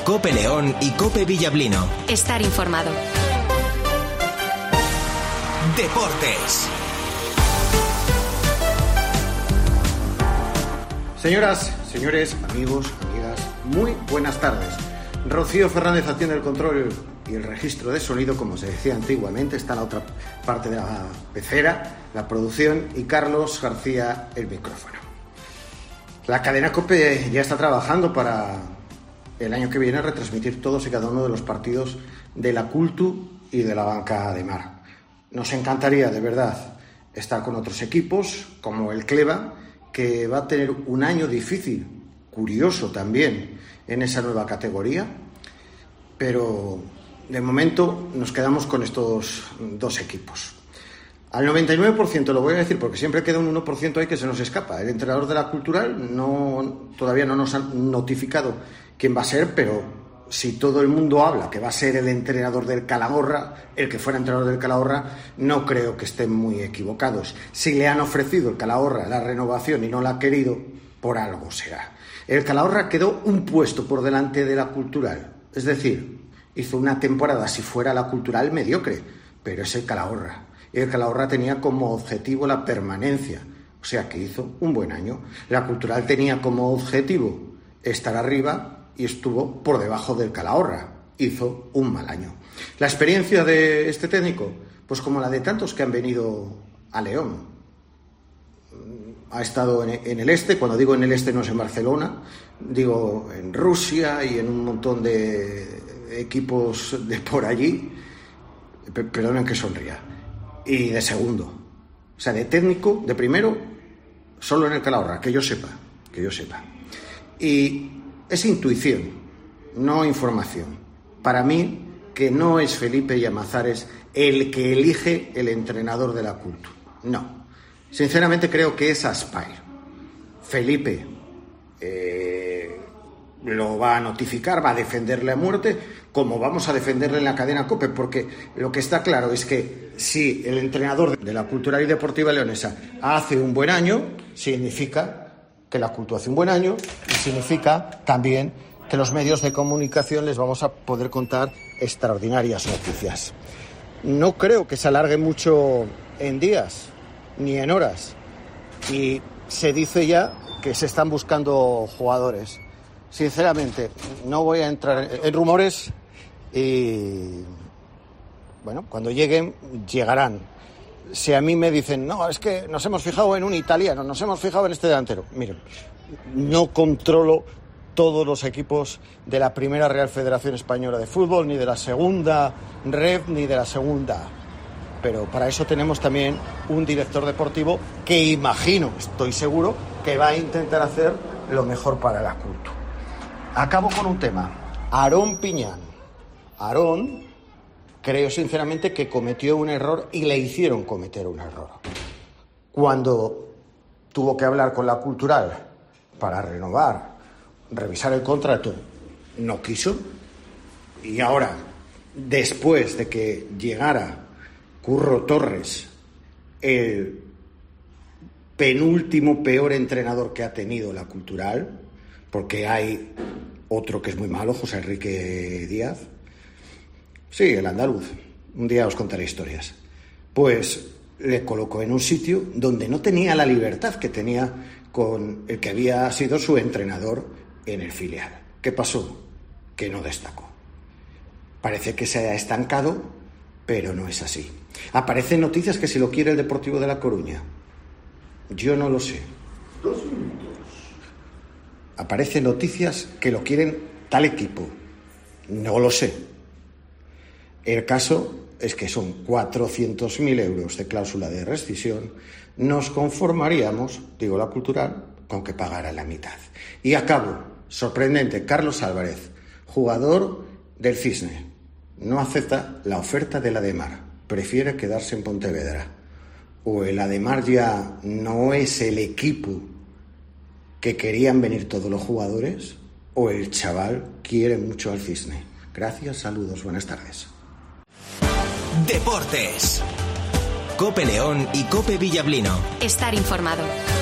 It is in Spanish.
Cope León y Cope Villablino. Estar informado. Deportes. Señoras, señores, amigos, amigas, muy buenas tardes. Rocío Fernández atiende el control y el registro de sonido, como se decía antiguamente, está en la otra parte de la pecera, la producción, y Carlos García el micrófono. La cadena COPE ya está trabajando para el año que viene retransmitir todos y cada uno de los partidos de la Cultu y de la Banca de Mar. Nos encantaría, de verdad, estar con otros equipos, como el Cleva, que va a tener un año difícil, curioso también, en esa nueva categoría, pero de momento nos quedamos con estos dos equipos. Al 99% lo voy a decir porque siempre queda un 1% ahí que se nos escapa. El entrenador de la Cultural todavía no nos han notificado quién va a ser, pero si todo el mundo habla que va a ser el entrenador del Calahorra, el que fuera entrenador del Calahorra, no creo que estén muy equivocados. Si le han ofrecido el Calahorra la renovación y no la ha querido, por algo será. El Calahorra quedó un puesto por delante de la Cultural, es decir, hizo una temporada, si fuera la Cultural, mediocre, pero es el Calahorra. Y el Calahorra tenía como objetivo la permanencia, o sea que hizo un buen año. La Cultural tenía como objetivo estar arriba y estuvo por debajo del Calahorra, hizo un mal año. La experiencia de este técnico, pues como la de tantos que han venido a León. Ha estado en el este, cuando digo en el este no es en Barcelona, digo en Rusia y en un montón de equipos de por allí, perdonen que sonría, y de segundo, o sea, de técnico, de primero, solo en el Calahorra, que yo sepa, y es intuición, no información. Para mí, que no es Felipe Llamazares el que elige el entrenador de la Cultu, no. Sinceramente creo que es Aspire. Felipe lo va a notificar, va a defenderle a muerte, como vamos a defenderle en la cadena COPE, porque lo que está claro es que si el entrenador de la Cultural y Deportiva Leonesa hace un buen año, significa que la Cultu hace un buen año y significa también que los medios de comunicación les vamos a poder contar extraordinarias noticias. No creo que se alargue mucho en días ni en horas, y se dice ya que se están buscando jugadores. Sinceramente, no voy a entrar en rumores y bueno, cuando lleguen, llegarán. Si a mí me dicen, no, es que nos hemos fijado en un italiano, nos hemos fijado en este delantero. Miren, no controlo todos los equipos de la Primera Real Federación Española de Fútbol, ni de la Segunda Ref, ni de la Segunda. Pero para eso tenemos también un director deportivo que imagino, estoy seguro, que va a intentar hacer lo mejor para la Cultu. Acabo con un tema. Aarón Piñán. Aarón, creo sinceramente que cometió un error y le hicieron cometer un error. Cuando tuvo que hablar con la Cultural para renovar, revisar el contrato, no quiso. Y ahora, después de que llegara Curro Torres, el penúltimo peor entrenador que ha tenido la Cultural, porque hay otro que es muy malo, José Enrique Díaz, sí, el andaluz, un día os contaré historias, pues le colocó en un sitio donde no tenía la libertad que tenía con el que había sido su entrenador en el filial. ¿Qué pasó? Que no destacó. Parece que se ha estancado, pero no es así. Aparecen noticias que si lo quiere el Deportivo de La Coruña. Yo no lo sé. 2 minutos. Aparecen noticias que lo quieren tal equipo. No lo sé. El caso es que son 400.000 euros de cláusula de rescisión. Nos conformaríamos, digo la Cultural, con que pagara la mitad. Y acabo, sorprendente, Carlos Álvarez, jugador del Cisne, no acepta la oferta del Ademar, prefiere quedarse en Pontevedra. O el Ademar ya no es el equipo que querían venir todos los jugadores, o el chaval quiere mucho al Cisne. Gracias, saludos, buenas tardes. Deportes. Cope León y Cope Villablino. Estar informado.